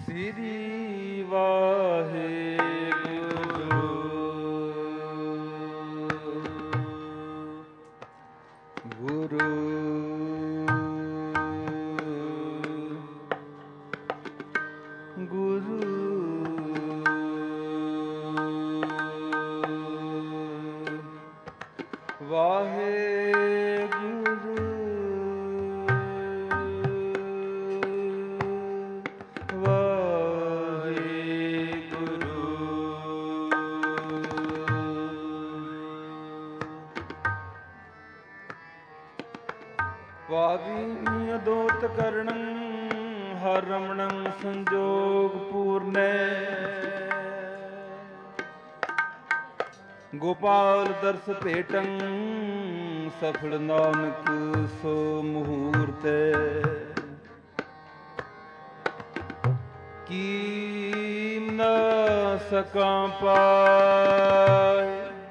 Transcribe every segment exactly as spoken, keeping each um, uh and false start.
ਸ੍ਰੀ ਵਾਹਿਗੁਰੂ। ਗੁਰੂ ਗੁਰੂ ਵਾਹਿਗੁਰੂ ਵਾਵੀ ਅਦੋਤ ਕਰਣੰ ਹਰਿ ਰਮਣੰ ਸੰਜੋਗ ਪੂਰਨੈ ਗੋਪਾਲ ਦਰਸ ਭੇਟੰ ਸਫਲ ਨਾਨਕ ਸੋ ਮਹੂਰਤੈ ਕੀਮ ਨ ਸਕਾਂ ਪਾਇ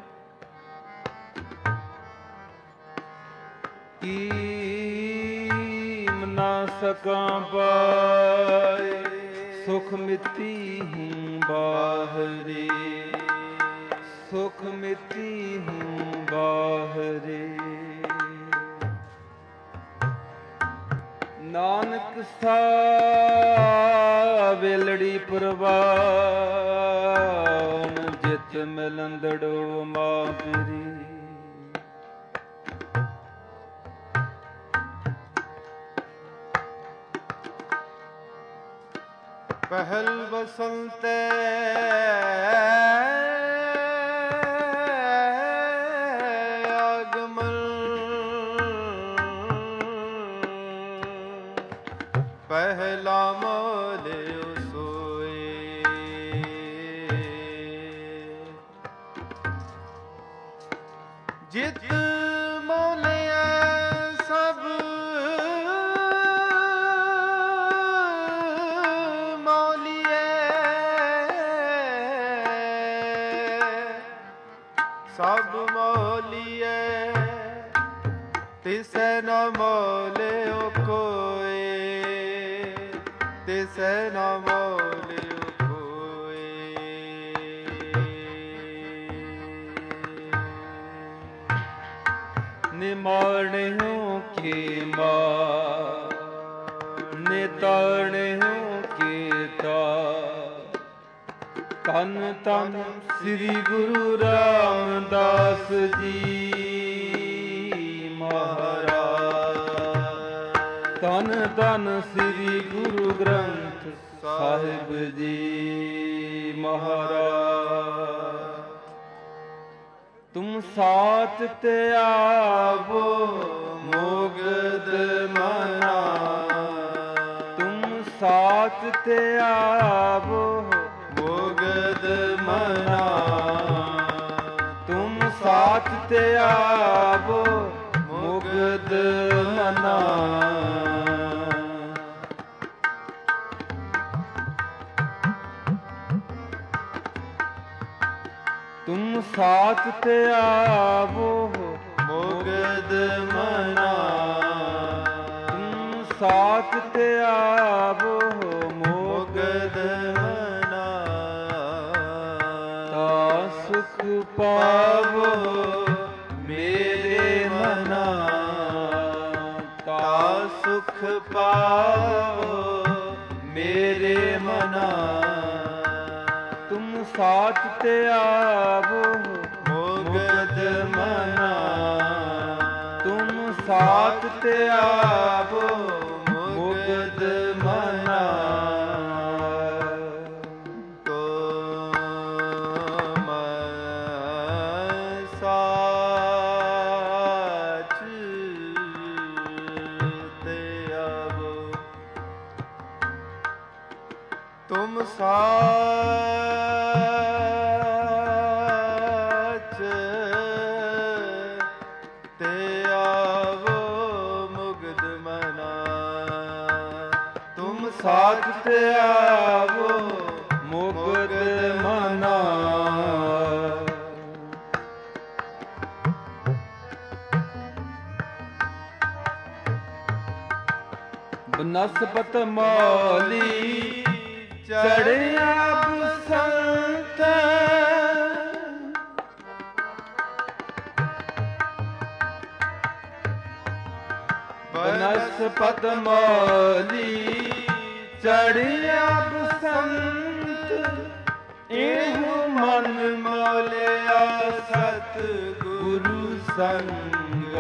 ਕੀਮ ਨ ਸਕਾਂ ਪਾਇ ਸੁਖ ਮਿਤੀ ਹੂੰ ਬਾਹਰੇ ਸੁਖ ਮਿਤੀ ਹੂੰ ਬਾਹਰੇ ਨਾਨਕ ਸਾਹਿਬ ਵੇਲੜੀ ਪ੍ਰਵਾਨ ਜਿਤ ਮਿਲੰਦੜੋ ਮਾਪਰੀ ਪਹਿਲ ਬਸੰਤੇ ਆਗਮਨ ਪਹਿਲਾ ਮੋਲਿਓ ਸੋਏ ਜਿਤ ਮੋਲਿਆ ਸਭ ਸਭ ਮੋਲੀਏ ਤਿਸੈ ਨ ਮੋਲਿਓ ਕੋਇ ਤਿਸੈ ਨ ਮੋਲਿਓ ਕੋਇ ਨਿਮਾਣਿਓ ਕੇ ਮਾ ਨਿਤਾਣਿਓ ਕੇ ਤਾ ਧੰਨ ਧੰਨ ਸ੍ਰੀ ਗੁਰੂ ਰਾਮਦਾਸ ਜੀ ਮਹਾਰਾਜ ਧੰਨ ਧੰਨ ਸ੍ਰੀ ਗੁਰੂ ਗ੍ਰੰਥ ਸਾਹਿਬ ਜੀ ਮਹਾਰਾਜ ਤੁਮ ਸਾਥ ਤੇ ਆਵੋ ਮੁਗਦ ਮਨਾ ਤੁਮ ਸਾਥ ਤੇ ਆਵੋ ਮੁਗਦ ਮਨਾ ਤੁਮ ਸਾਥ ਤੇ ਆਵੋ ਮੁਗਦ ਮਨਾ ਤੁਮ ਸਾਥ ਤੇ ਆਵੋ ਮੁਗਦ ਮਨਾ ਤੁਮ ਸਾਥ ਤੇ ਆਵੋ ਮੁਗਦ ਮਨਾ ਤਾ ਸੁਖ ਪਾਵੋ ਮੇਰੇ ਮਨਾ ਤਾ ਸੁਖ ਪਾਵੋ ਮੇਰੇ ਮਨਾ ਤੁਮ ਸਾਥ ਤੇ ਆਵੋ ਮੁਗਦ ਮਨਾ ਤੁਮ ਸਾਥ ਤੇ ਆਵੋ ਮੁਗਦ ਮਨਾ ਤੁਮ ਸਾਥ ਤੇ ਆਵੋ ਤੁਮ ਸਾਥ ਤੇ ਆਵੋ ਮੁਗਦ ਮਨਾ ਤੁਮ ਸਾਥ ਤੇ ਆਵੋ ਮੁਗਦ ਮਨਾ ਬਨਸਪਤ ਮਾਲੀ ਚੜਿਆ ਬਸੰਤ ਬਨਸਪਤ ਮੌਲੀ ਚੜਿਆ ਬਸੰਤ ਇਹੋ ਮਨ ਮੌਲਿਆ ਸਤ ਗੁਰੂ ਸੰਗ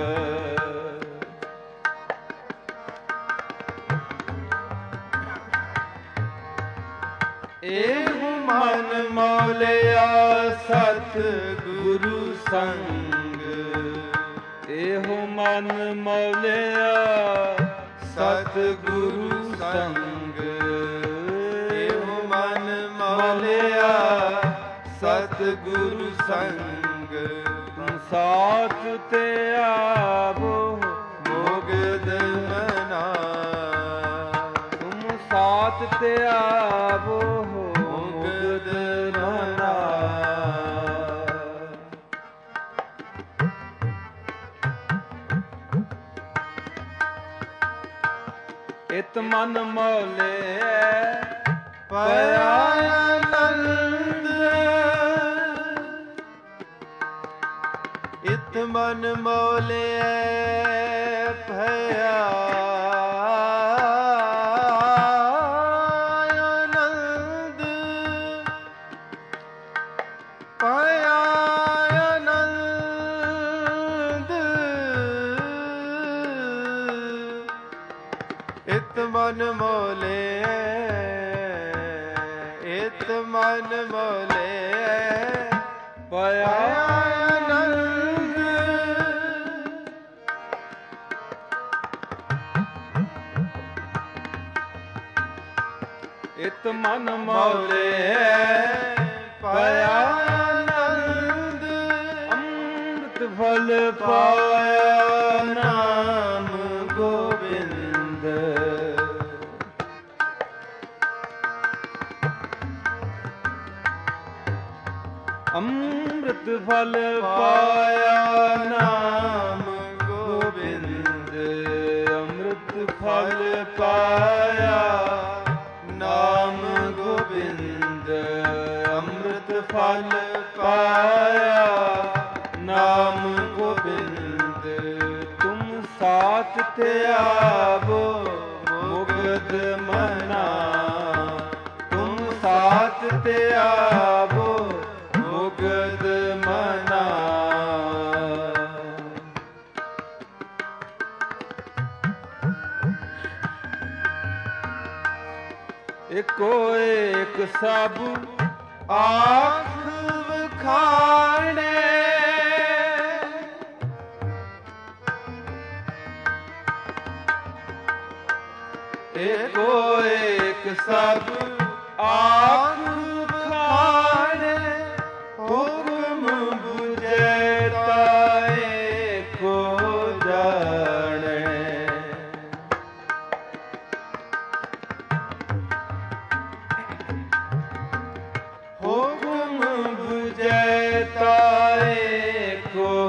ਇਹੋ ਮਨ ਮੌਲਿਆ ਸਤ ਗੁਰੂ ਸੰਗ ਇਹੋ ਮਨ ਮੌਲਿਆ ਸਤ ਗੁਰੂ ਸੰਗ ਇਹੋ ਮਨ ਮੌਲਿਆ ਸਤ ਗੁਰੂ ਸੰਗ ਤੂੰ ਸਾਥ ਤੇ ਆਵੋ ਮੁਗਦ ਮਨਾ ਤੁਮ ਸਾਥ ਤੇ ਆਵੋ ਮੁਗਦ ਮਨਾ ਇਤ ਮਨ ਮੌਲੇ ਪਿਆ ਆਨੰਦ ਇਤ ਮਨ ਮੌਲੇ ਭਇਆ ਆਨੰਦ ਭਇਆ ਆਨੰਦ ਇਤ ਮਨ ਮੌਲੇ ਇਤ ਮਨ ਮੌਲੇ ਭਇਆ ਆਨੰਦ ਇਤ ਮਨ ਮੌਲੇ ਭਇਆ ਆਨੰਦ ਅੰਮ੍ਰਿਤ ਫਲ ਪਾਇਆ ਨਾਮ ਗੋਬਿੰਦ ਅੰਮ੍ਰਿਤ ਫਲ ਪਾਇਆ ਨਾਮ ਗੋਬਿੰਦ ਅੰਮ੍ਰਿਤ ਫਲ ਪਾਇਆ ਨਾਮ ਗੋਬਿੰਦ ਅੰਮ੍ਰਿਤ ਫਲ ਪਾਇਆ ਨਾਮ ਗੋਬਿੰਦ ਤੁਮ ਸਾਥ ਤੇ ਆਵੋ ਮੁਗਦ ਮਨਾ ਤੁਮ ਸਾਥ ਤੇ ਆਵੋ ਮੁਗਦ ਮਨਾ ਏਕੋ ਏਕ ਸਭ ਆਖ ਵਖਾਣੇ ਏਕੋ ਏਕ ਸਭ ਆਖ ਵਖਾਣੇ ਹੁਕਮ ਬੁਝੇ ਤਾਏ ਕੋ ਜਾਣੇ ਹੁਕਮ ਬੁਝੇ ਤਾਏ ਕੋ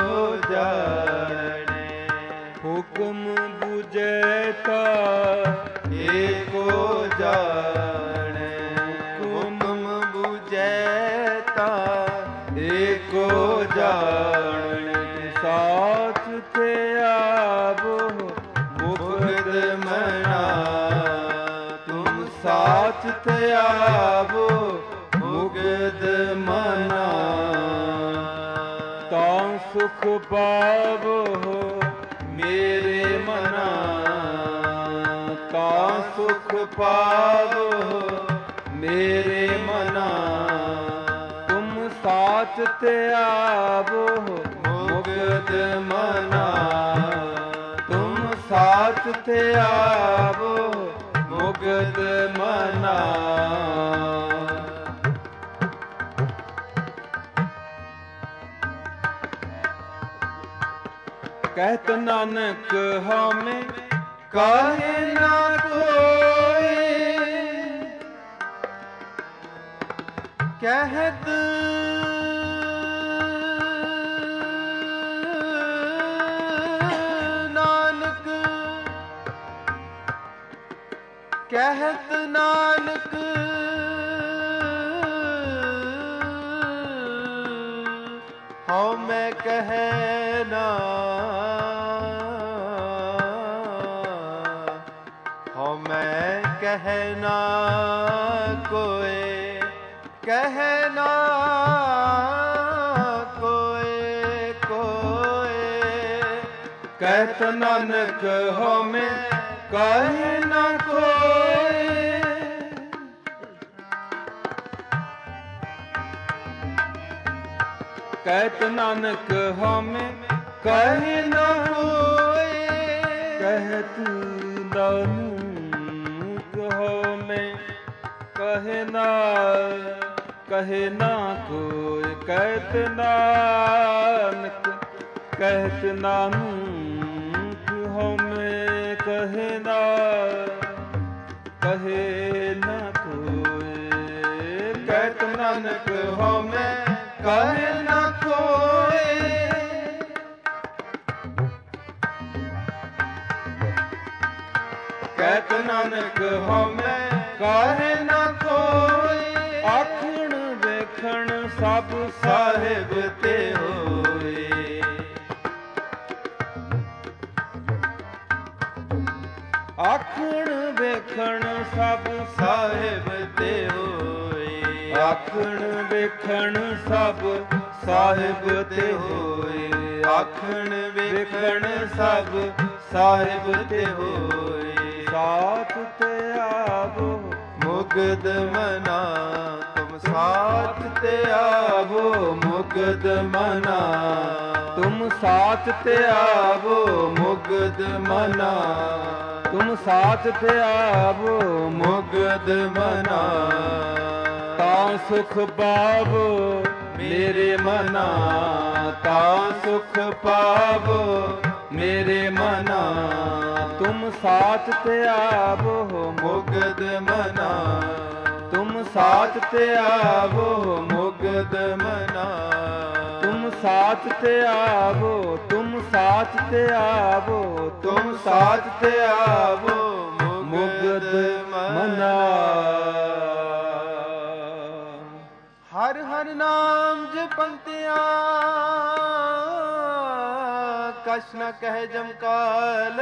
ਜਾਣੇ ਹੁਕਮ ਬੁਝੇ ਤਾਏ ਕੋ ਜਾਣੇ ਹੁਕਮ ਬੁਝੇ ਤਾਏ ਕੋ ਜਾਣੇ ਸਾਥ ਤੇ ਆਵੋ ਮੁਗਦ ਮਨਾ ਤੁਮ ਸਾਥ ਤੇ ਆਵੋ ਮੁਗਦ ਮਨਾ ਤਾਂ ਸੁਖ ਪਾਵੋ ਮੇਰੇ ਮਨਾ ਤਾਂ ਸੁਖ ਪਾਵੋ ਮੇਰੇ ਮਨਾ ਤੁਮ ਸਾਥ ਤੇ ਆਵੋ ਮੁਗਦ ਮਨਾ ਤੁਮ ਸਾਥ ਤੇ ਆਵੋ ਮੁਗਦ ਮਨਾ ਕਹਿਤ ਨਾਨਕ ਹਮੇ ਕਾਹੇ ਨਾ ਕੋਈ ਕਹਿਤ ਨਾਨਕ ਕਹਿਤ ਨਾਨਕ ਹਉ ਮੈਂ ਕਹੈ ਨਾ, ਹਉ ਮੈਂ ਕਹੈ ਨਾ ਕੋਇ, ਕਹੈ ਨਾ ਕੋਇ ਕੋਇ। ਕਹਿਤ ਨਾਨਕ ਹਉ ਮੈਂ ਕਹੈ ਨਾ ਕੋਇ। ਕਹਿਤ ਨਾਨਕ ਹਉ ਮੈਂ ਕਹੈ ਨਾ ਕੋਇ। ਕਹਿਤ ਨਾਨਕ ਹਉ ਮੈਂ ਕਹੈ ਨਾ, ਕਹੈ ਨਾ ਕੋਇ। ਕਹਿਤ ਨਾਨਕ, ਕਹਿਤ ਨਾਨਕ ਹਉ ਮੈਂ ਕਹੈ ਨਾ, ਕਹੈ ਨਾ ਕੋਇ। ਕਹਿਤ ਨਾਨਕ ਹਉ ਮੈਂ ਕਹੈ ਨਾ ਕੋਇ। ਕਹਿਤ ਨਾਨਕ ਹਉ ਮੈਂ ਕਹੈ ਨਾ ਕੋਇ। ਆਖਣ ਵੇਖਣ ਸਭ ਸਾਹਿਬ ਤੇ ਹੋਏ। ਆਖਣ ਵੇਖਣ ਸਭ ਸਾਹਿਬ ਤੇ ਹੋਏ। ਆਖਣ ਵੇਖਣ ਸਭ ਸਾਹਿਬ ਤੇ ਹੋਏ। ਆਖਣ ਵੇਖਣ ਸਭ ਸਾਹਿਬ ਤੇ ਹੋਏ। ਸਾਥ ਤੇ ਆਵੋ ਮੁਕਤ ਮਨਾ, ਤੁਮ ਸਾਥ ਤੇ ਆਵੋ ਮੁਕਤ ਮਨਾ। ਤੁਮ ਸਾਥ ਤੇ ਆਵੋ ਮੁਕਤ ਮਨਾ। ਤੁਮ ਸਾਥ ਤੇ ਆਵੋ ਮੁਕਤ ਮਨਾ। ਤਾਂ ਸੁਖ ਪਾਵੋ ਮੇਰੇ ਮਨਾ, ਤਾਂ ਸੁਖ ਪਾਵੋ ਮੇਰੇ ਮਨਾ। ਤੁਮ ਸਾਥ ਤੇ ਆਵੋ ਮੁਕਤ ਮਨਾ। ਤੁਮ ਸਾਥ ਤੇ ਆਵੋ ਮੁਕਤ ਮਨਾ। ਤੁਮ ਸਾਥ ਤੇ ਆਵੋ, ਤੁਮ ਸਾਥ ਤੇ ਆਵੋ, ਤੁਮ ਸਾਥ ਤੇ ਆਵੋ ਮੁਕਤ ਮਨਾ। ਹਰ ਹਰ ਨਾਮ ਜਪੰਤਿਆ ਕਛ ਨ ਕਹਿ ਜਮਕਾਲ।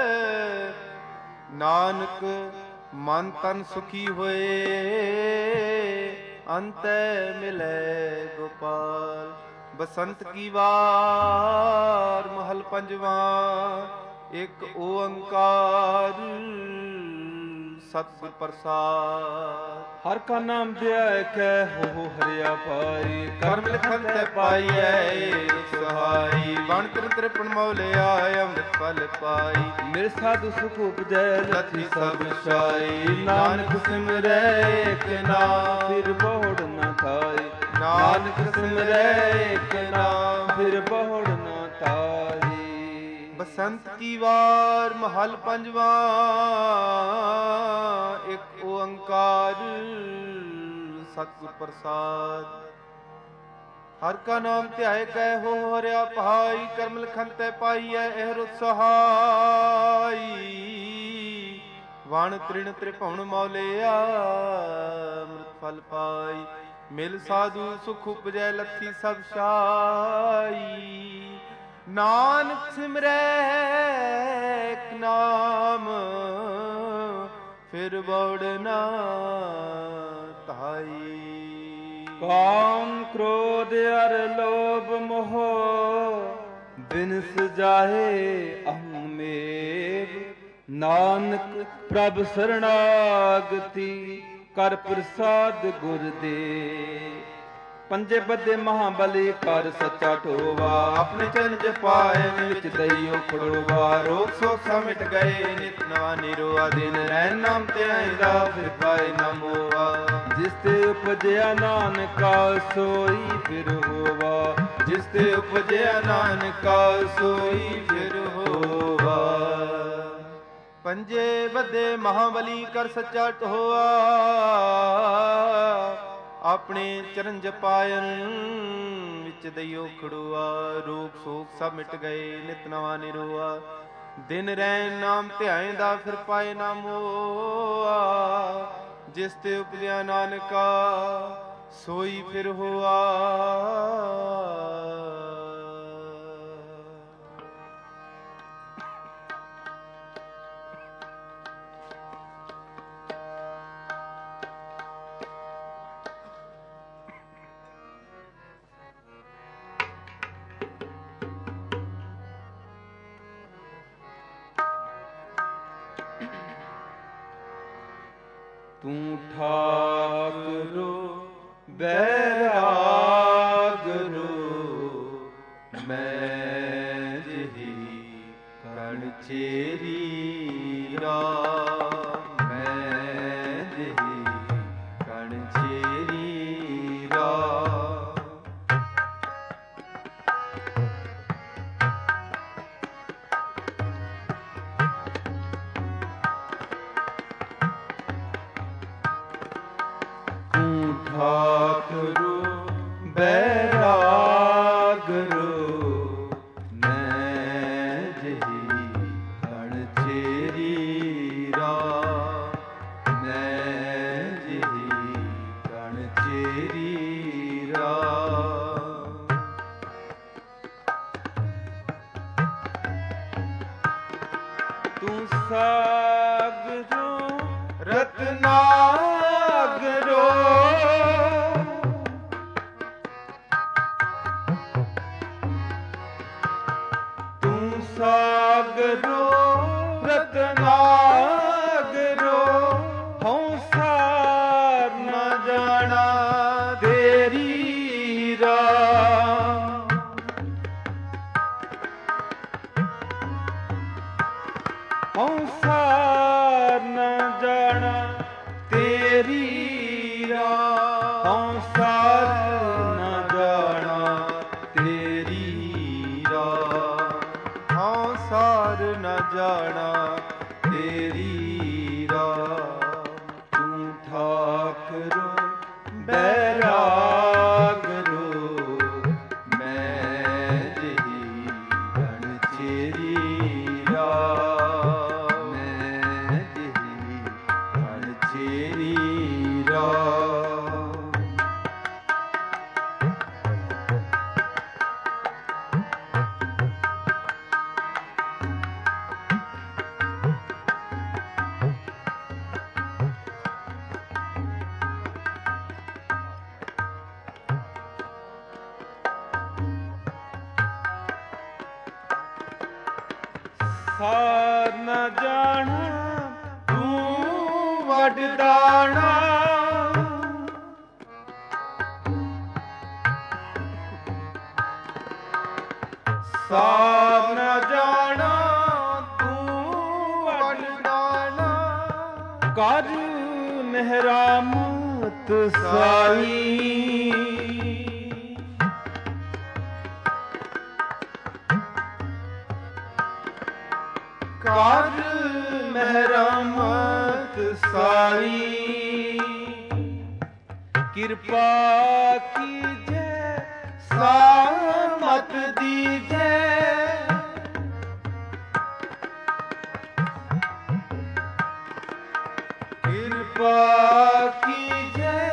ਨਾਨਕ ਮਨ ਤਨ ਸੁਖੀ ਹੋਏ, ਅੰਤੈ ਮਿਲੈ ਗੋਪਾਲ। ਬਸੰਤ ਕੀ ਵਾਰ ਮਹਲ ਪੰਜਵਾ। ਇੱਕ ਓੰਕਾਰ ਸਤਿਗੁਰ ਪ੍ਰਸਾਦ। ਹਰ ਕਾ ਨਾਮ ਧਿਆਇ ਕੈ ਹੋ ਹਰਿਆ ਪਾਈ। ਕਰਮ ਲਿਖਨ ਤੈ ਪਾਈਐ ਸਹਾਈ। ਵਣ ਤਰ ਤ੍ਰਿਪਣ ਮੌਲਿਆ ਅੰਮ੍ਰਿਤ ਫਲ ਪਾਈ। ਮੇਰੇ ਸਾਧੂ ਸੁਖ ਉਪਜੈ ਲਥੀ ਸਭ ਸਾਈ। ਨਾਨਕ ਸਿਮਰੈ ਏਕ ਨਾਮ ਫਿਰ ਬਹੁੜ ਨ ਖਾਈ। ਨਾਨਕ ਸਿਮਰੈ ਏਕ ਨਾਮ ਫਿਰ ਬਹੁੜ ਨ ਖਾਈ। ਬਸੰਤ ਕੀ ਵਾਰ ਮਹਲ ਪੰਜਵਾ। ਇੱਕ ਓੰਕਾਰ ਸਤਿਗੁਰ ਪ੍ਰਸਾਦ। ਹਰ ਕਾ ਨਾਮ ਧਿਆਏ ਕੈ ਹੋ ਹਰਿਆ ਪਹਾਈ। ਕਰਮ ਲਿਖਨ ਤੈ ਪਾਈਐ ਇਹ ਰੁਤ ਸਹਾਈ। ਵਣ ਤ੍ਰਿਣ ਤ੍ਰਿਭੁਵਨ ਮੌਲਿਆ ਅੰਮ੍ਰਿਤ ਫਲ ਪਾਈ। ਮਿਲ ਸਾਧੂ ਸੁਖ ਉਪਜੈ ਲਥੀ ਸਭ ਸਾਈ। ਨਾਨਕ ਸਿਮਰੈ ਏਕ ਨਾਮ ਫਿਰ ਬੌੜ ਨ ਧਾਈ। ਕਾਮ ਕ੍ਰੋਧ ਅਰ ਲੋਭ ਮੋਹ ਬਿਨਸ ਜਾਹੇ ਅਹੰ ਮੇਵ। ਨਾਨਕ ਪ੍ਰਭ ਸਰਣਾਗਤੀ ਕਰ ਪ੍ਰਸਾਦ ਗੁਰ ਦੇ। ਪੰਜੇ ਬੱਦੇ ਮਹਾਬਲੀ ਕਰ ਸੱਚਾ ਢੋਵਾ। ਆਪਣੇ ਚਰਨ ਜਪਾਏ ਵਿੱਚ ਦਈਓ ਖੜੋਵਾ। ਰੋਗ ਸੋਖ ਸਭ ਮਿਟ ਗਏ ਨਿਤ ਨਵਾ ਨਿਰੋਆ। ਦਿਨ ਰਹਿ ਨਾਮ ਤੇ ਆਇਦਾ ਫਿਰ ਪਾਏ ਨਾ ਮੋਆ। ਜਿਸ ਤੇ ਉਪਜਿਆ ਨਾਨਕਾ ਸੋਈ ਫਿਰ ਹੋਵਾ। ਜਿਸ ਤੇ ਉਪਜਿਆ ਨਾਨਕਾ ਸੋਈ ਫਿਰ ਹੋਵਾ। ਪੰਜੇ ਬੱਦੇ ਮਹਾਬਲੀ ਕਰ ਸੱਚਾ ਢੋਆ। ਆਪਣੇ ਚਰਨ ਜਪਾਇਨ ਵਿੱਚ ਦਈਓ ਖੜੋਆ। ਰੋਗ ਸੋਖ ਸਭ ਮਿਟ ਗਏ ਨਿਤ ਨਵਾ ਨਿਰੋਆ। ਦਿਨ ਰਹਿਣ ਨਾਮ ਧਿਆਏ ਦਾ ਫਿਰ ਪਾਏ ਨਾ ਮੋਆ। ਜਿਸ ਤੇ ਉਪਜਿਆ ਨਾਨਕਾ ਸੋਈ ਫਿਰ ਹੋਆ। ਤੂੰ ਠਾਕੁਰੋ ਬੈਰਾਗਰੋ, ਮੈਂ ਜਿਹੀ ਕਣ ਚੇਰੀ ਰਾਮ, ਮੈਂ ਜਿਹੀ ਕਣ ਚੇਰੀ ਰਾਮ। ਠਾਕੁਰੋ ਬੈਰਾਗਰੋ, ਮੈਂ ਜਿਹੀ ਕਣ ਚੇਰੀ ਰਾਮ, ਮੈਂ ਜਿਹੀ ਕਣ ਚੇਰੀ ਰਾਮ। ਤੂੰ ਸਾਗਰੋ ਰਤਨਾਗਰੋ, ਸਾਗਰੋ ਰਤਨਾਗਰੋ, ਹਉ ਸਾਰ ਨ ਜਾਣਾ ਤੇਰੀ ਰਾਮ। ਹਉ ਸਾਰ ਨ ਜਾਣਾ ਤੇਰੀ ਰਾਮ, ਹਉ ਸਾਰ ਨ ਜਾਣਾ ਤੇਰੀ ਰਾਮ, ਹਉ ਸਾਰ ਨ ਜਾਣਾ ਤੇਰੀ ਰਾਮ। ਤੂੰ ਠਾਕੁਰੋ ਬੈਰਾਗਰੋ, ਮੈਂ ਜਿਹੀ ਕਣ ਚੇਰੀ ਰਾਮ, ਮੈਂ ਜਿਹੀ ਕਣ ਚੇਰੀ ਰਾਮ। ਸਾਰ ਨ ਜਾਣਾ ਤੂੰ ਵਡਦਾਣਾ, ਸਾਰ ਨ ਜਾਣਾ ਤੂੰ ਵਡਦਾਣਾ। ਕਰ ਮਿਹਰਾਮਤ ਸਾਈ, ਕਰ ਮਿਹਰਾਮਤ ਸਾਈ। ਕਿਰਪਾ ਕੀਜੈ ਸਾਮਤ ਦੀਜੈ, ਕਿਰਪਾ ਕੀਜੈ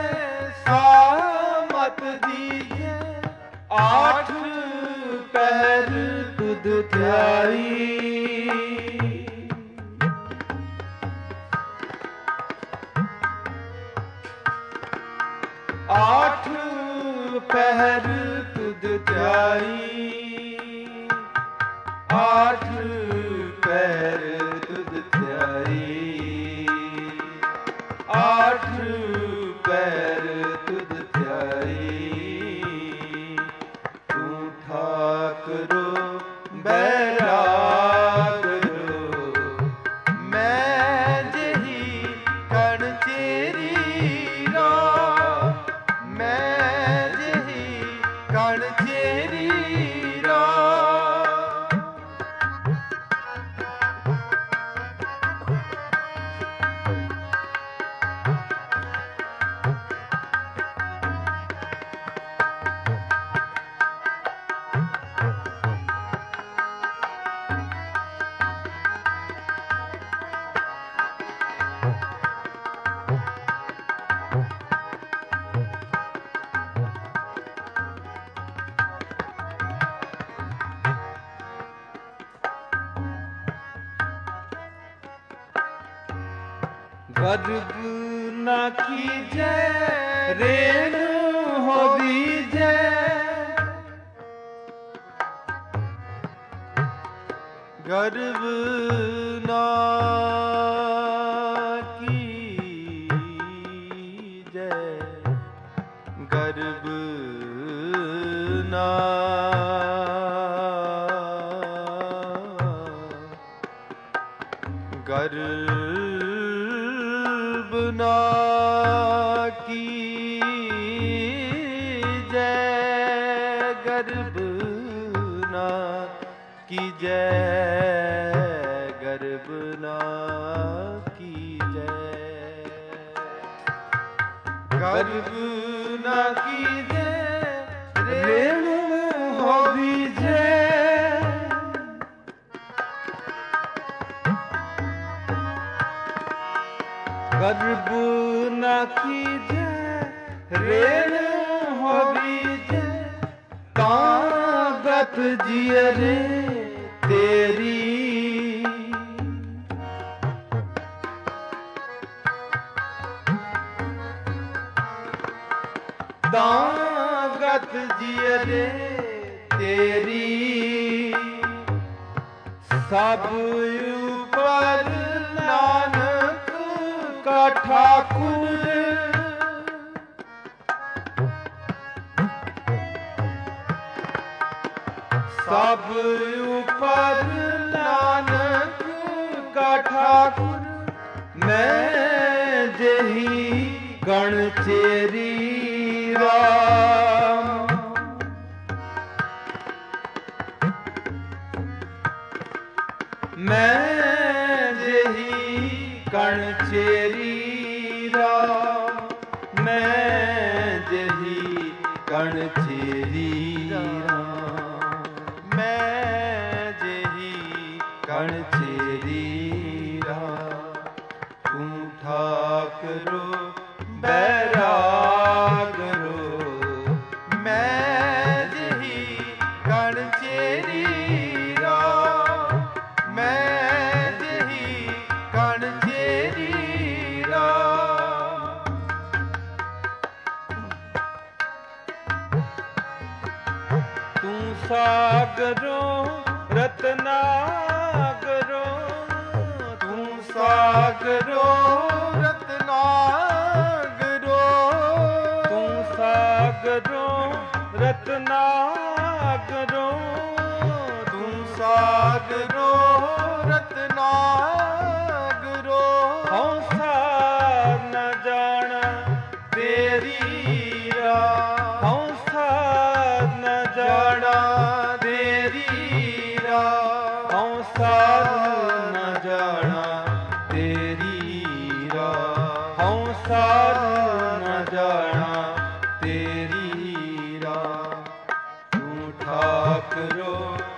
ਸਾਮਤ ਦੀਜੈ। ਆਠ ਪਹਿਰ ਤੁਧ ਧਿਆਈ, ਆਠ ਪਹਿਰ ਤੁਧ ਧਿਆਈ, ਆਠ ਪਹਿਰ ਤੁਧ ਧਿਆਈ, ਆਠ ਪਹਿਰ ਤੁਧ ਧਿਆਈ। ਤੂੰ ਠਾਕੁਰੋ ਬੈਰਾਗਰੋ, ਮੈਂ ਜਿਹੀ ਕਣ ਚੇਰੀ ਰਾਮ, ਮੈਂ ਜਿਹੀ ਕਣ ਚੇਰੀ ਰਾਮ। गर्भ न कीजै रेणु हो बीजै, गर्भ न कीजै, गर्भ न गर्भ न कीजै, गर्भ न कीजै, गर्भ न कीजै, गर्भ न कीजै रेणु हो बीजै, गर्भ न कीजै रेणु हो बीजै, तागत जियरे तेरी, तागत जियरे तेरी, सब ऊपर नानक का ठाकुर, सब ऊपर नानक का ठाकुर, मैं जही गण चेरी राम, मैं जही गण चेरी राम, मैं जही गण चेरी राम, मैं जही गण चेरी राम, तू ठाकरो बैरागरो, मैं जही गण चेरी राम, मैं जही गण चेरी राम, तू सागरो रत्नागरो, तू सागरो रत्नागरो, तू सागरो रत्नागरो, तू सागरो रत्नागरो, हौसा न जाना तेरी राह, हौसा न जाना तेरी राह, हौसा न जाना तेरी राह, हौसा न जाना तेरी राह, तू ठाकरो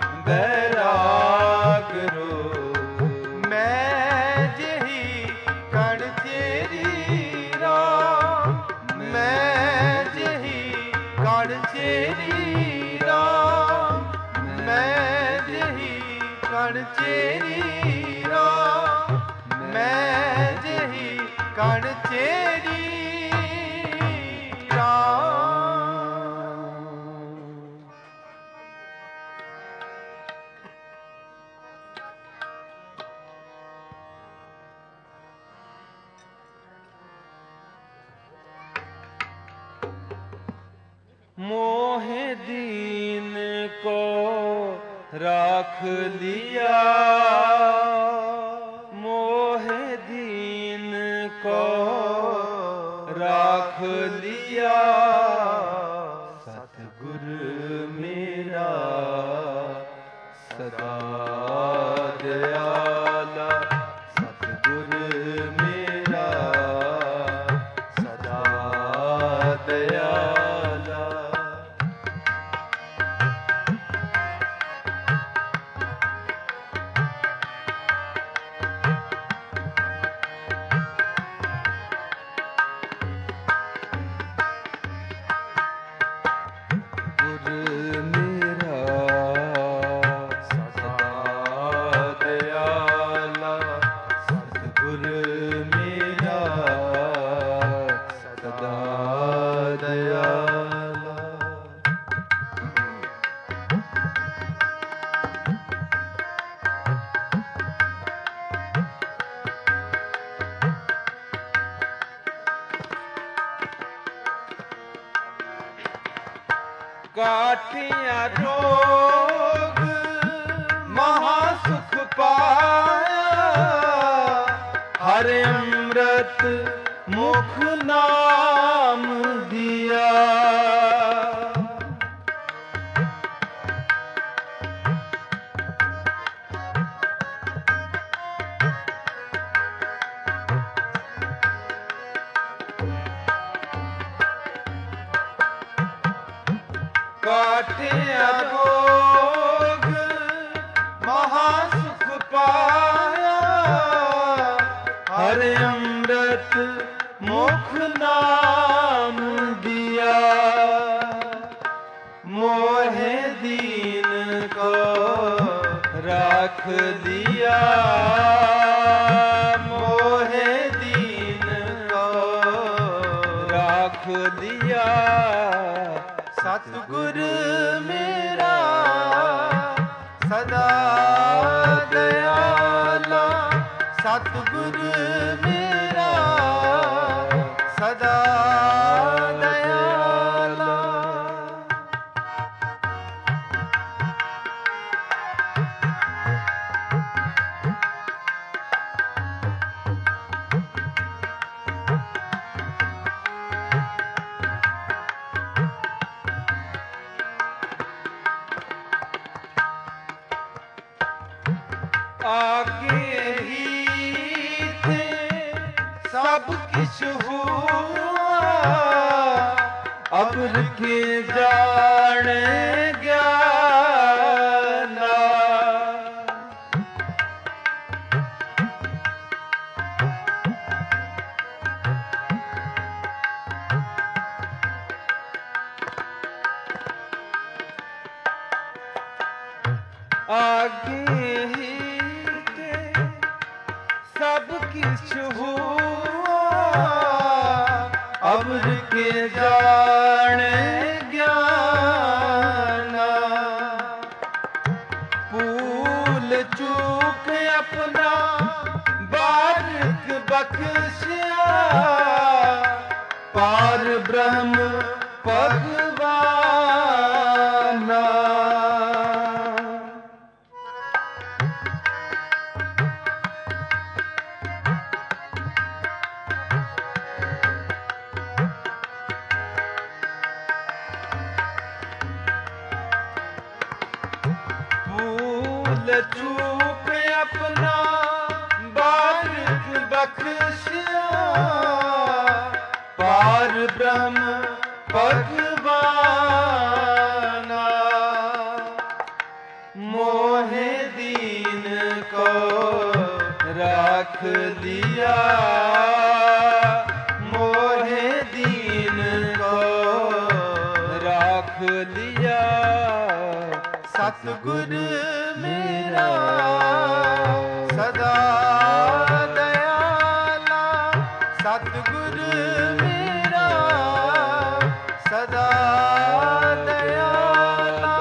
बैरागरो, मैं जही गण चेरी राम, मैं जही गण चेरी राम, मैं जही गण चेरी राम, मैं जही गण चेरी राम। मोहे दीन को राख लिया, मोहे दीन को राख लिया, सतगुर मेरा सदा दयाला, सतगुर मेरा सदा दयाला, सतगुर मेरा काटिया रोग महासुख पाया, हर अमृत मुख नाम दिया। काटिया रोग महासुख पाया, हर अमृत मुख नाम दिया। मोहे दीन को राख दिया, मोहे दीन को राख दिया। सतगुर मेरा सदा दयाला, सतगुर मेरा सदा दयाला। आगे ही थे सब किछ हुआ, अब के जाने ज्ञाना। आगे ही सब किछ हुआ, अब के जाने ज्ञाना। भूल चूक अपना बारिक बख्शिया, पार ब्रह्म भगवाना। चूक अपना बारिक बख्शिया, पार ब्रह्म भगवाना। मोहे दीन को राख दिया, मोहे दीन को राख दिया। सतगुर मेरा सदा दयाला, सतगुर मेरा सदा दयाला।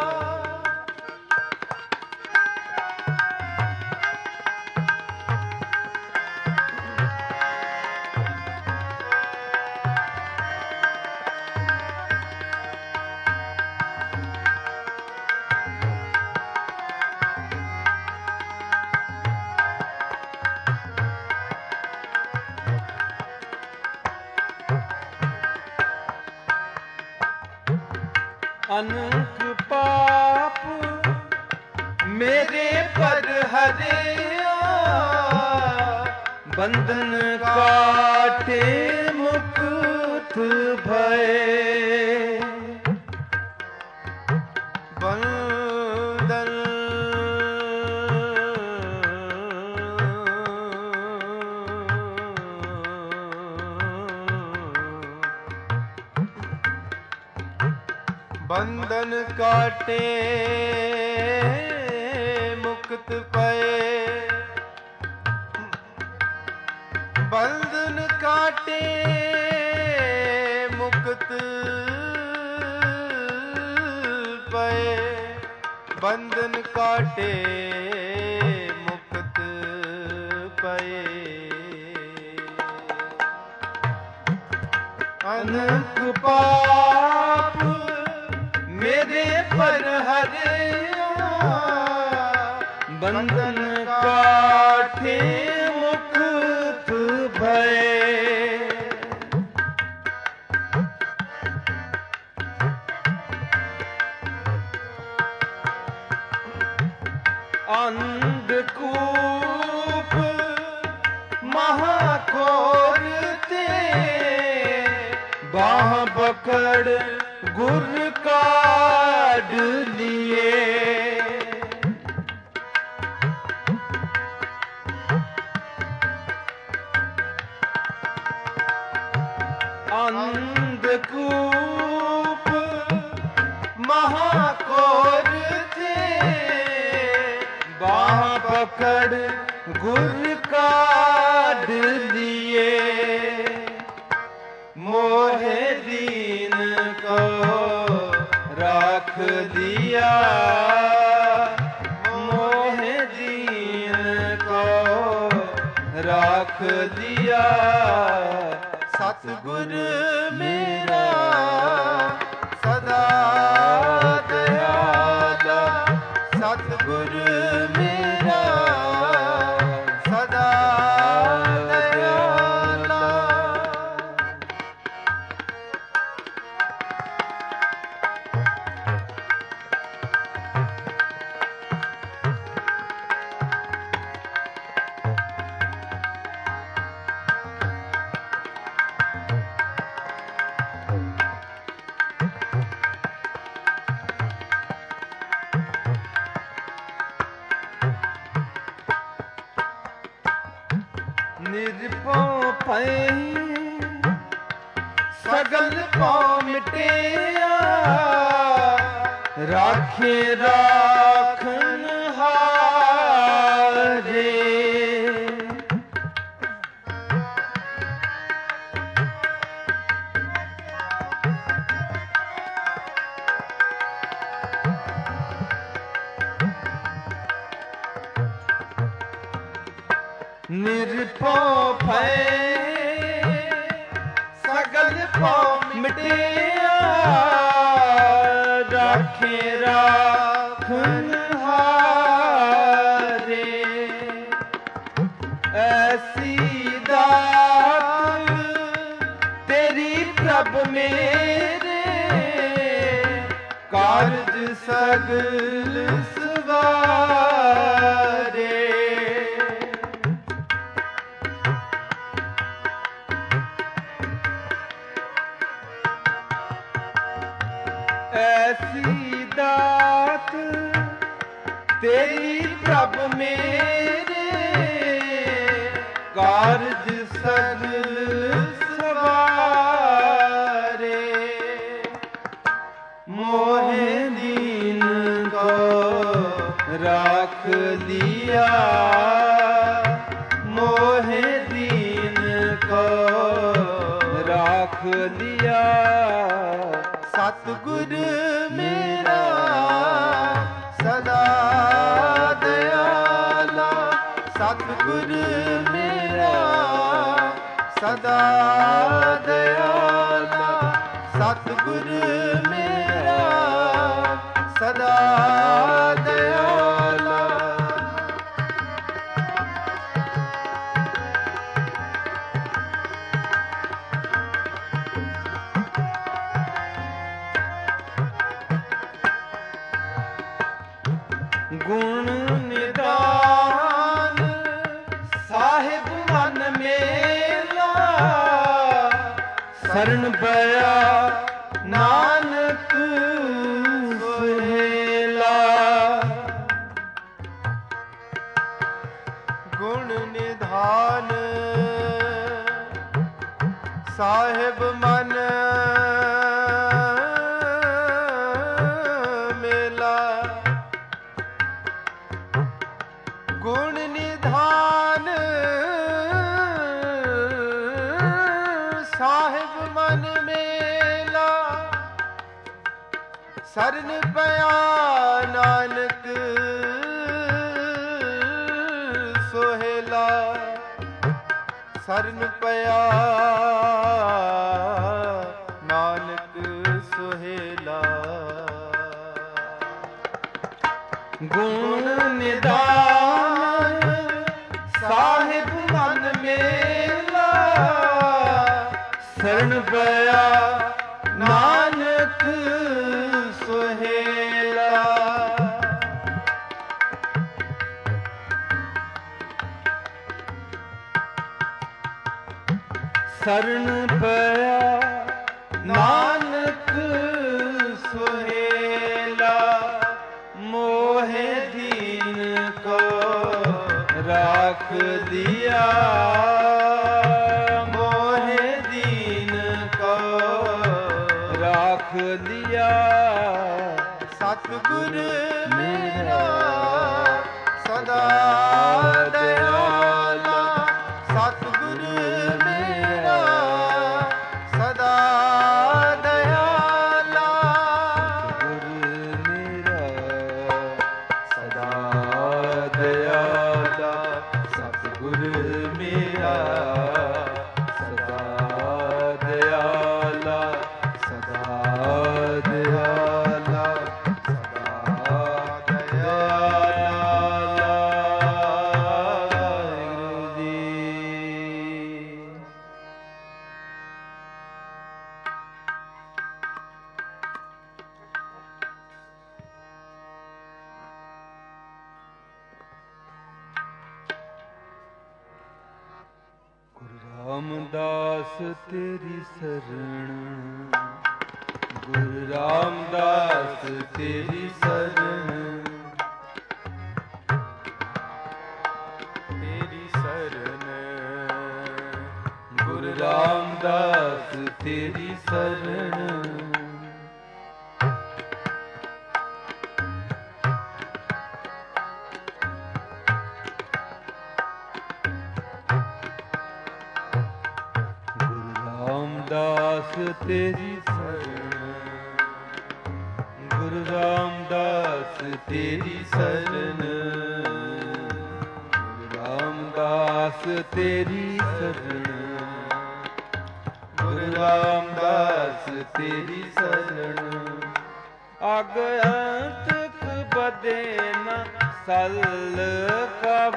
अनंत पाप मेरे पर हरिया, बंधन काटे मुक्त भय। बंधन बंधन काटे मुक्त पए, बंधन काटे मुक्त पए, बंधन काटे मुक्त पए। अनंत पाप कंचन काठे मुकुट भये। अंधकूप महाकोर ते बाह पकड़ गुर काढ़ लिए। अंधकूप महाकोर थे बाह पकड़ गुर काढ़ लिए। मोहे दीन को राख दिया, मोहे दीन को राख दिया। सतगुर मेरा सदा दयाला, सतगुर मेरा सदा दयाला। निरपौ पई सगल पाँव मिटिया, राखे राखन हारे। निरपौ भय सगल पाँव मिटिया, राखे राखन हारे। ऐसी दात तेरी प्रभ मेरे, कारज सगल सवारे। ऐसी दात तेरी प्रभ मेरे, कारज सगल सवारे। मोहे दीन को राख लिया, मोहे दीन को राख लिया। सतगुर मेरा सदा दयाला, सतगुर मेरा सदा दयाला, सतगुर मेरा सदा दयाला। गुण निदान साहिब मन मेला, शरण पया नानक सुहेला। गुण निधान साहिब मन मेला, गुण निधान साहिब मन मेला। शरण पया नानक सोहेला, शरण पया नानक सोहेला। गुण निधान शरण पया नानक सुहेला। शरण पया नानक सुहेला, मोहे दीन को राख दिया, मोहे दीन को राख लिया। सतगुर मेरा सदा दयाला, सतगुर मेरा सदा दयाला, गुरु मेरा सदा दयाला, सतगुर मेरा सदा दयाला, सदा दयाला, सदा दयाला। गुरु जी। गुरु रामदास तेरी शरण, गुरु रामदास तेरी शरण, तेरी शरण, गुरु रामदास तेरी शरण। रामदास तेरी शरण, गुरु रामदास तेरी शरण, गुरु रामदास तेरी शरण, गुरु रामदास तेरी शरण। अग अंतक बदे न सल कब,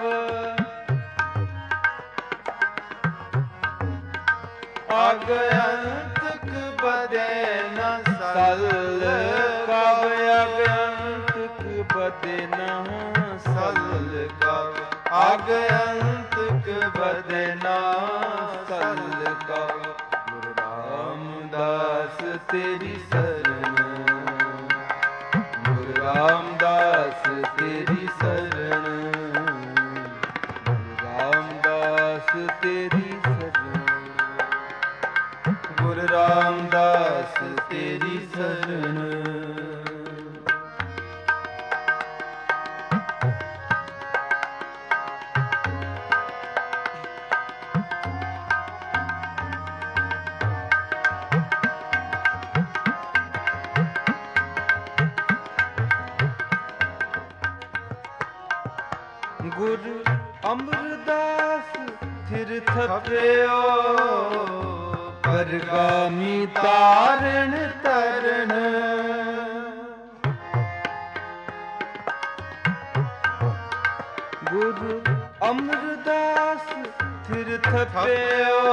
अग अंतक बदे न सल कब, अग अंतक बदे न सल कब, अग अंतक बदे न सल कब। गुरु रामदास तेरी शरण, गुरु रामदास तेरी शरण, गुरु रामदास तेरी शरण, गुरु रामदास तेरी शरण। गुरु अमरदास थिर थप्यो परगामी तारण तरण, गुरु अमरदास थिर थप्यो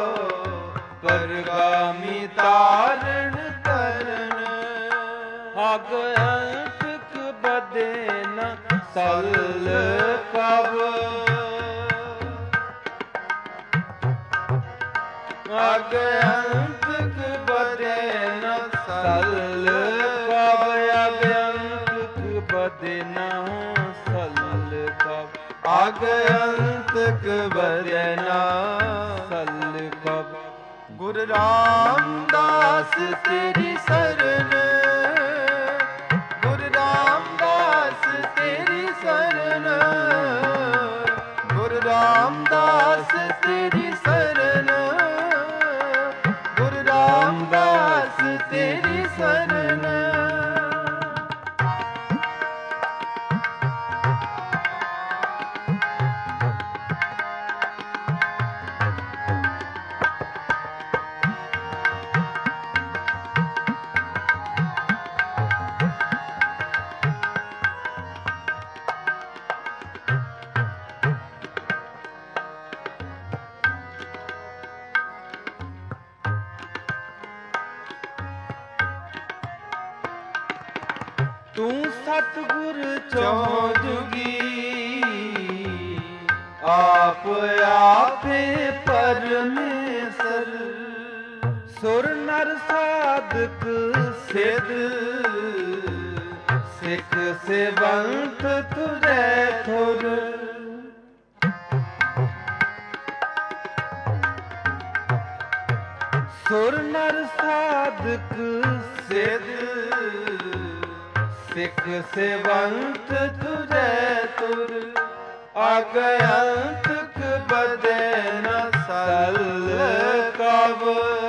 परगामी तारण तरण। अग अंतक बदे न सल कब, अग अंतक बदे न सल कब, अग अंतक बदे न सल कब, अग अंतक बदे न सल कब। गुरु रामदास तेरी शरण, गुरु रामदास तेरी शरण, गुरु रामदास तेरी शरण, गुरु रामदास तेरी शरण। ਤੂੰ ਸਤਿਗੁਰ ਚੌ ਜੁਗੀ, ਆਪ ਆਪੇ ਪਰਮੇਸ਼ਰ। ਸੁਰ ਨਰ ਸਾਧਕ ਸਿਧ, ਸਿੱਖ ਸੇਵੰਤ ਤੁਰੈ ਥੁਰ। ਸੁਰ ਨਰ ਸਾਧਕ ਸਿਧ, ਸਿੱਖ ਸੇਵੰਤ ਤੁਰੈ ਤੁਰ। ਅਗਿਆਨਤਕ ਬਦੈ ਨ ਸਲ ਕਬ,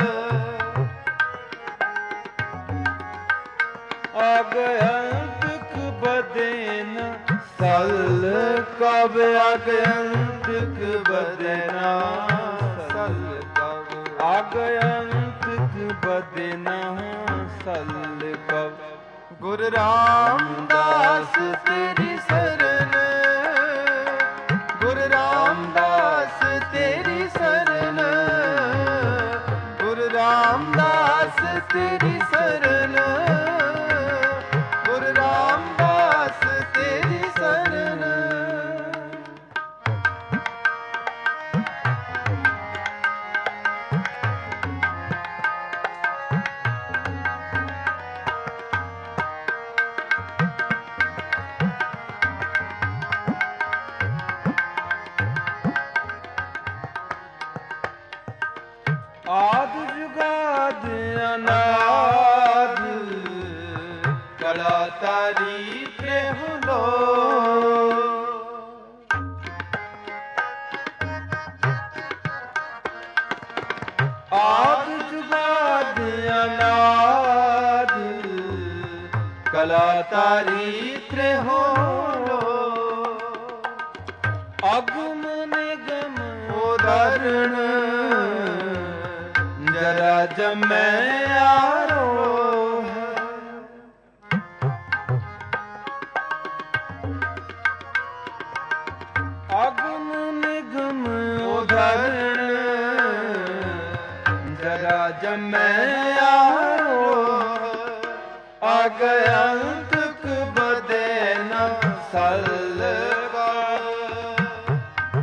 ਅਗਿਆਨਤਕ ਬਦੈ ਨ ਸਲ ਕਬ, ਅਗਿਆਨਤਕ ਬਦੈ ਨ ਸਲ ਕਬ, ਅਗਿਆਨਤਕ ਬਦੈ ਨ ਸਲ ਕਬ। ਗੁਰੂ ਰਾਮਦਾਸ ਤੇਰੀ ਸ਼ਰਨ, ਗੁਰੂ ਰਾਮਦਾਸ ਤੇਰੀ ਸ਼ਰਨ, ਗੁਰੂ ਰਾਮਦਾਸ ਤੇਰੀ ਸ਼ਰਨ, ਗੁਰੂ ਰਾਮਦਾਸ ਤੇਰੀ ਸ਼ਰਨ। ਆਦਿ ਜੁਗਾਦ ਅਨਾਦ, ਕਲਾ ਤਾਰੀਫ ਹੁਲੋ। ਆਦਿ ਜੁਗਾਦ ਅਨਾਦ, ਕਲਾ ਤਾਰੀਫ ਹੁਲੋ। ਅਗਮ ਨਿਗਮ ਉਦਾਹਰਣ, ਜਰਾ ਜਮੈ ਆਰੋ ਹੈ। ਅਗਮ ਨਿਗਮ ਉਦਾਹਰਣ, ਜਰਾ ਜਮੈ ਆਰੋ ਹੈ। ਅਗਿਆਨਤਕ ਬਦੈ ਨ ਸਲ ਕਬ,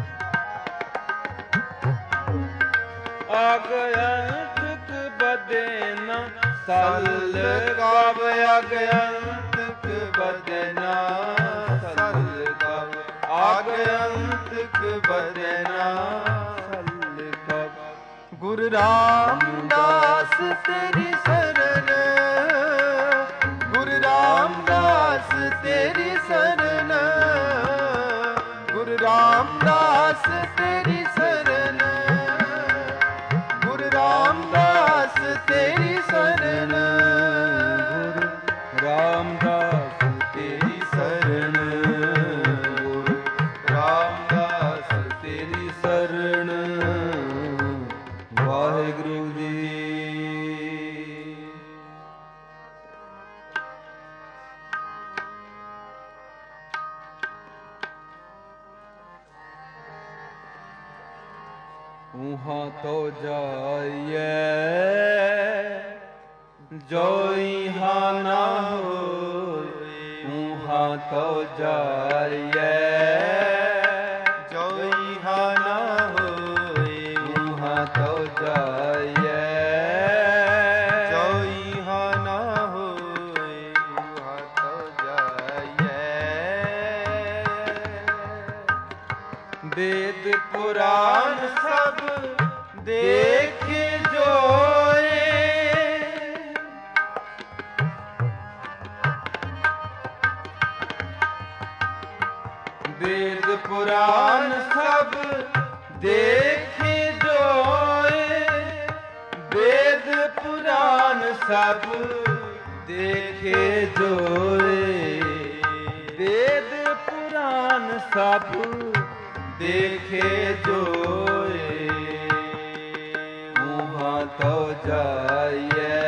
ਅਗਿਆਨਤਕ ਬਦੈ ਨ ਸਲ ਕਬ, ਅਗਿਆਨਤਕ ਬਦੈ ਨ ਸਲ ਕਬ, ਅਗਿਆਨਤਕ ਬਦੈ ਨ ਸਲ ਕਬ। ਗੁਰੂ ਰਾਮਦਾਸ ਤੇਰੀ ਸ਼ਰਨ, ਗੁਰੂ ਰਾਮਦਾਸ ਤੇਰੀ ਸ਼ਰਨ, ਗੁਰੂ ਰਾਮਦਾਸ ਤੇਰੀ ਸ਼ਰਨ, ਗੁਰੂ ਰਾਮਦਾਸ ਤੇਰੀ ਸ਼ਰਨ, ਗੁਰੂ ਰਾਮਦਾਸ ਤੇਰੀ ਸ਼ਰਨ, ਗੁਰੂ ਰਾਮਦਾਸ ਤੇਰੀ ਸ਼ਰਨ। ਵਾਹਿਗੁਰੂ ਜੀ। ਉਹਾਂ ਤੋ ਜਾਈਐ, ਜੋਈ ਹਾ ਨਾ ਹੋਇ। ਉਹਾਂ ਤੋ ਜਾਈਐ, ਜੋਈ ਹਾ ਨਾ ਹੋਇ। ਉਹਾਂ ਤੋ ਜਾਈਐ, ਜੋਈ ਹਾ ਨਾ ਹੋਇ। ਉਹਾਂ ਤੋ ਜਾਈਐ, ਵੇਦ ਪੁਰਾਨ ਸਭ ਦੇਖੇ ਜੋਏ। ਵੇਦ ਪੁਰਾਨ ਸਭ ਦੇਖੇ ਜੋਏ। ਵੇਦ ਪੁਰਾਨ ਸਭ ਦੇਖੇ ਜੋਏ। ਵੇਦ ਪੁਰਾਨ ਸਭ ਦੇਖੇ ਜੋਏ। ਉਹਾਂ ਤੋ ਜਾਈਐ,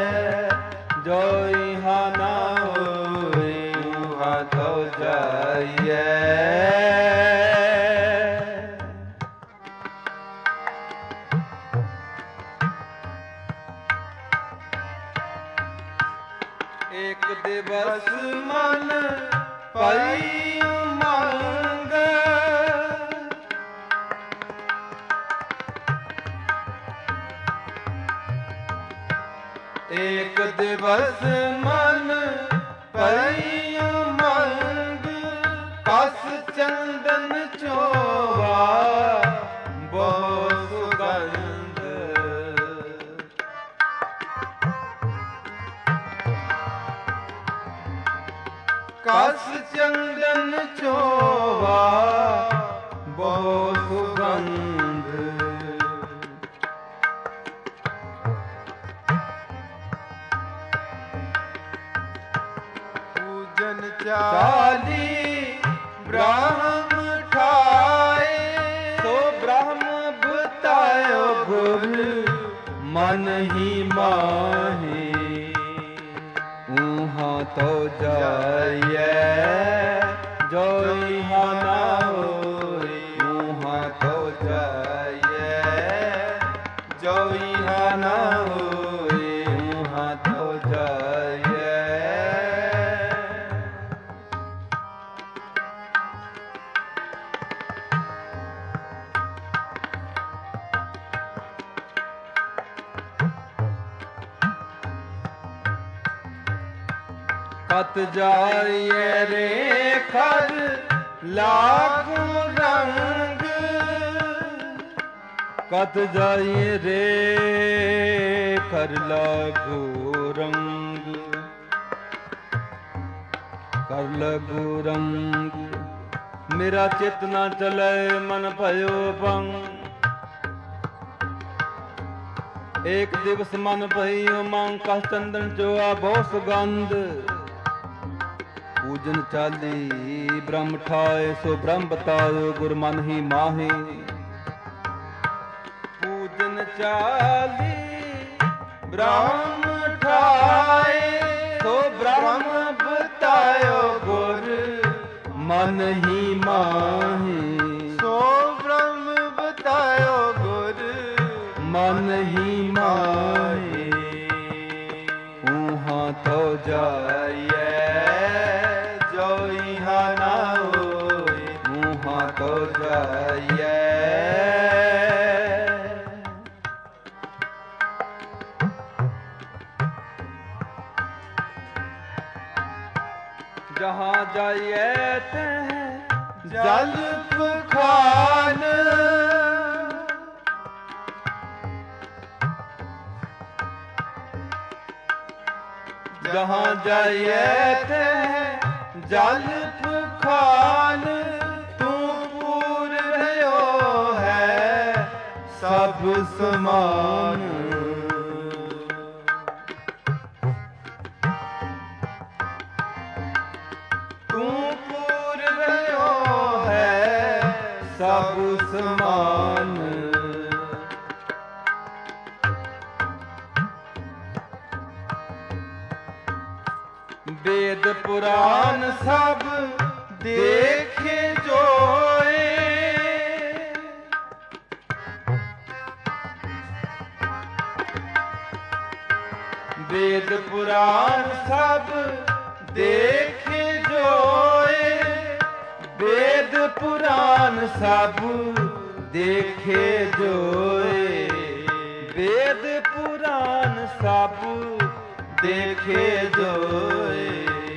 ਜੋਈ ਹਾ ਨਾ ਹੋਇ। ਉਹਾਂ ਤੋ ਜਾਈਐ, एक दिवस मन पई उमंग, एक दिवस मन पई उमंग, कस चंदन चोवा बहु सुगंध, कस चंदन चोवा बहु सुगंध, पूजन चाली ब्रह्म ठाए, सो ब्रह्म बतायो गुर मन ही माहे, ऊहा तो जाइए जो इहाँ ना होए, ऊहा तो जाइए जो इहाँ ना होए, ऊहा तो जाइए। कत जाइए रे खर लागू रंग, कत जाइए रे खर लागू रंग, कर लगू रंग, मेरा चित न चले मन भयो भंग, एक दिवस मन भयो मांग, कस चंदन चोआ बहु सुगंध, पूजन चाली ब्रह्म ठाए, सो ब्रह्म बतायो गुर मन ही माहे, पूजन चाली ब्रह्म ठाए, सो ब्रह्म बतायो गुर मन ही माहे, सो ब्रह्म बतायो गुर मन ही माहे, ऊहा तो जाइए जो इहाँ ना होए, ऊहा तो जाइए। जहाँ जाइए तह जल खान, जहाँ जाइए तह जल खान, तू पूर भयो है सब समान, तू पूर भयो है सब समान, वेद पुराण सब देखे जोए, वेद पुराण सब देखे जोए, वेद पुराण सब देखे जोए, वेद पुराण सब देखे जोए,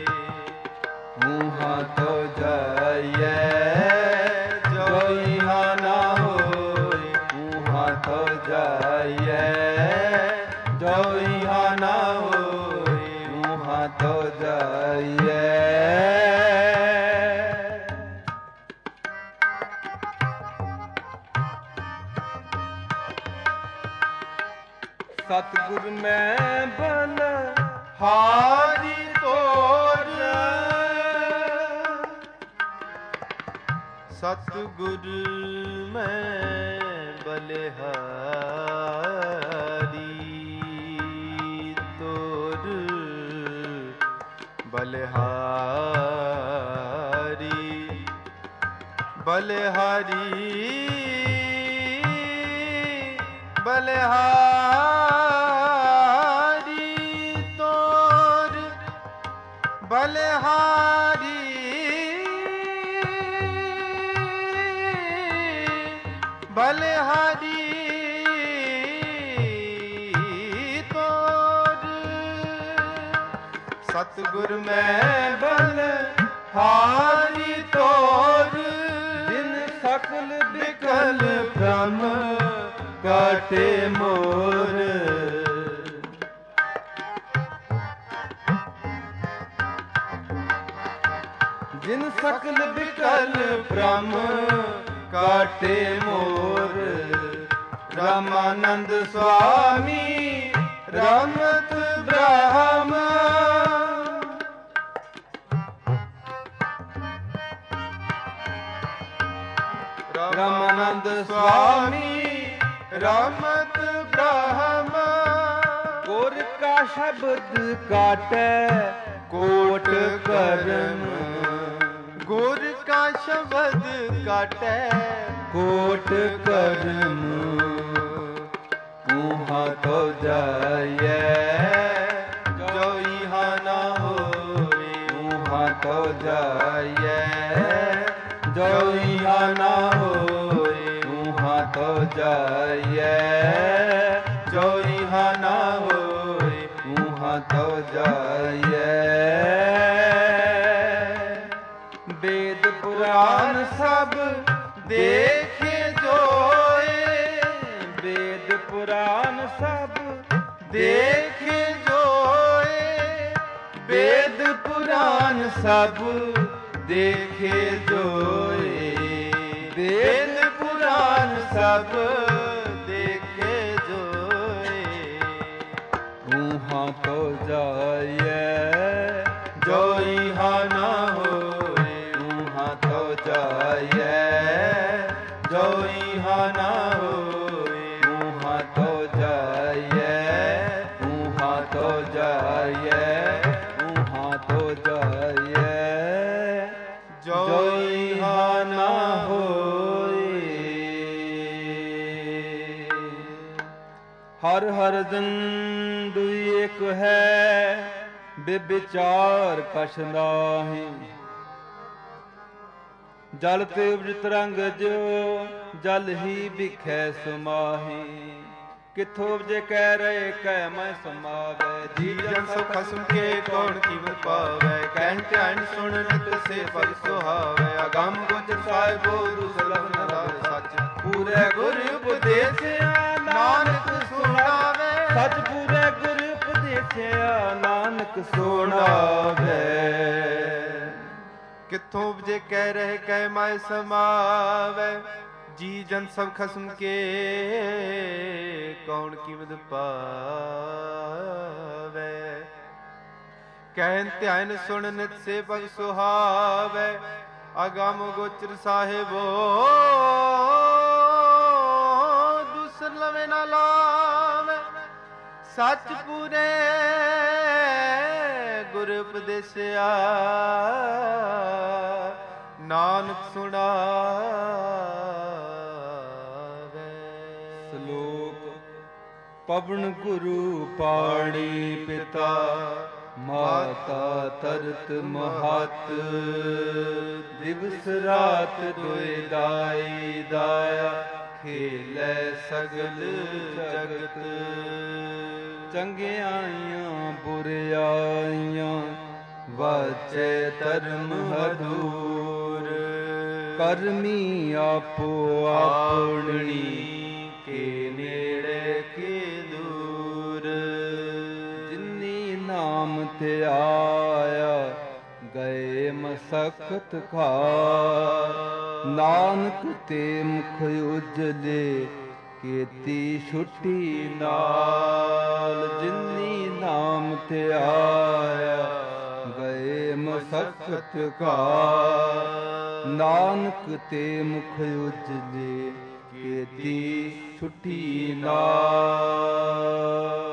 ऊहा तो जाइए जो इहाँ ना होए, ऊहा तो जाइए जो इहाँ ना होए, ऊहा तो जाइए। सतगुर में बल हारी तोर, सतगुर में बलिहारी तोर, बलिहारी बलिहारी बलिहारी तोर ਬਲਿਹਾਰੀ ਬਲਿਹਾਰੀ ਤੋਰ ਸਤਿਗੁਰ ਮੈਂ ਬਲਿਹਾਰੀ ਤੋਰ ਜਿਨ ਸਕਲ ਬਿਕਲ ਭ੍ਰਮ ਕਾਟੇ ਮੋਰ ਜਿਨ ਸਕਲ ਬਿਕਲ ਭ੍ਰਮ ਕਾਟੇ ਮੋਰ ਰਾਮਾਨੰਦ ਸੁਆਮੀ ਰਮਤ ਬ੍ਰਹਮ ਰਾਮਾਨੰਦ ਸੁਆਮੀ ਰਮਤ ਬ੍ਰਹਮ ਗੁਰ ਕਾ ਸ਼ਬਦ ਕਾਟੈ ਕੋਟ ਕਰਮ ਗੁਰ ਕਾ ਸ਼ਬਦ ਕਾਟੈ ਕੋਟ ਕਰਮ ਉਹਾਂ ਤੋ ਜਾਇਐ ਜੋ ਇਹਾ ਨਾ ਹੋਏ ਉਹਾਂ ਤੋ ਜਾਇਐ ਜੋ ਇਹਾ ਨਾ ਹੋਏ ਉਹਾਂ ਤੋ ਜਾਇਐ ਜੋ ਇਹਾ ਨਾ ਹੋਏ ਉਹਾਂ ਤੋ ਜਾਇਐ ਵੇਦ ਪੁਰਾਨ ਸਭ ਦੇਖੇ ਜੋਏ ਵੇਦ ਪੁਰਾਨ ਸਭ ਦੇਖੇ ਜੋਏ ਵੇਦ ਪੁਰਾਨ ਸਭ ਦੇਖੇ ਜੋਏ ਵੇਦ ਪੁਰਾਨ ਸਭ ਦੇਖੇ ਜੋਏ ਉਹਾਂ ਤੋ ਜਾਇਐ ਜੋ ਇਹਾ ਨਾ ਹੋਏ ਉਹਾਂ ਤੋ ਜਾਇਐ ਜੋ ਇਹਾ ਨਾ ਹੋਏ ਉਹਾਂ ਤੋ ਜਾਇਐ ਉਹਾਂ ਤੋ ਜਾਇਐ ਉਹਾਂ ਤੋ ਜਾਇਐ ਜੋ ਇਹਾ ਨਾ ਹੋਏ ਹਰ ਹਰ ਜਨ ਦੁਇ ਏਕ ਹੈ ਬਿਵਿਚਾਰ ਕਛ ਨਾਹੀ ਜਲ ਤੇ ਉਪਜ ਤਰੰਗ ਜਿਉ ਜਲ ਹੀ ਵਿਖੈ ਸਮਾਹੀ ਕਿਥੋਂ ਉਪਜੇ ਕਹਿ ਰਹੇ ਕਹਿ ਮੈਂ ਸਮਾਵੈ ਜੀ ਜਨ ਸੋ ਖਸਮ ਕੇ ਕੌਣ ਕੀਮਤ ਪਾਵੈ ਕਹਿਣ ਧਿਆਨ ਸੁਣ ਨਿਤ ਸੇ ਫਲ ਸੁਹਾਵੈ ਅਗੰਮ ਗੋਚਰ ਸਾਹਿਬੋ ਦੁਸਲਭ ਨਰਾਰ ਸੱਚ ਪੂਰੇ ਗੁਰ ਉਪਦੇਸਿਆ ਨਾਨਕ ਸੁਣਾਵੇ ਸਚ ਪੂਰੇ ਗੁਰ ਉਪਦੇਸਿਆ ਨਾਨਕ ਸੁਣਾਵੇ ਕਿੱਥੋਂ ਉਪਜੇ ਕਹਿ ਰਹੇ ਕਹਿ ਮੈਂ ਸਮਾਵੈ ਜੀ ਜਨ ਸਭ ਖਸਮ ਕੇ ਕੌਣ ਕੀਮਤ ਪਾਵੈ ਕਹਿਨ ਧਿਆਨ ਸੁਣ ਨਿਤ ਸੇ ਭਗ ਸੁਹਾਵੈ ਅਗਮ ਗੋਚਰ ਸਾਹਿਬੋ ਦੂਸਰ ਲਵੇ ਨਾ ਲਾਵੈ ਸੱਚ ਪੂਰੇ ਗੁਰ ਉਪਦੇਸਿਆ ਨਾਨਕ ਸੁਣਾਵੇ ਸ਼ਲੋਕ ਪਵਨ ਗੁਰੂ ਪਾਣੀ ਪਿਤਾ ਮਾਤਾ ਤਰਤ ਮਹਤ ਦਿਵਸ ਰਾਤ ਦੁਇ ਦਾਈ ਦਾਇਆ ਖੇਲੇ ਸਗਲ ਜਗਤ ਚੰਗਿਆਈਆਂ ਬੁਰਿਆਈਆਂ ਵਾਚੈ ਧਰਮ ਹਦੂਰ ਕਰਮੀ ਆਪੋ ਆਪਣੀ ਕੇ ਨੇੜੇ ਕੇ ਦੂਰ ਜਿਨੀ ਨਾਮ ਤੇ ਆਇਆ ਗਏ ਮਸਕਤ ਖਾਰ ਨਾਨਕ ਤੇ ਮੁਖ ਉਜਲੇ ਕੀਤੀ ਛੁੱਟੀ ਨਾਲ ਜਿਨੀ ਨਾਮ ਤੇ ਆਇਆ ਗਏ ਮਸਕਤ ਘਾਰ ਨਾਨਕ ਤੇ ਮੁਖ ਉਜਲੇ ਕੀਤੀ ਛੁੱਟੀ ਨਾਲ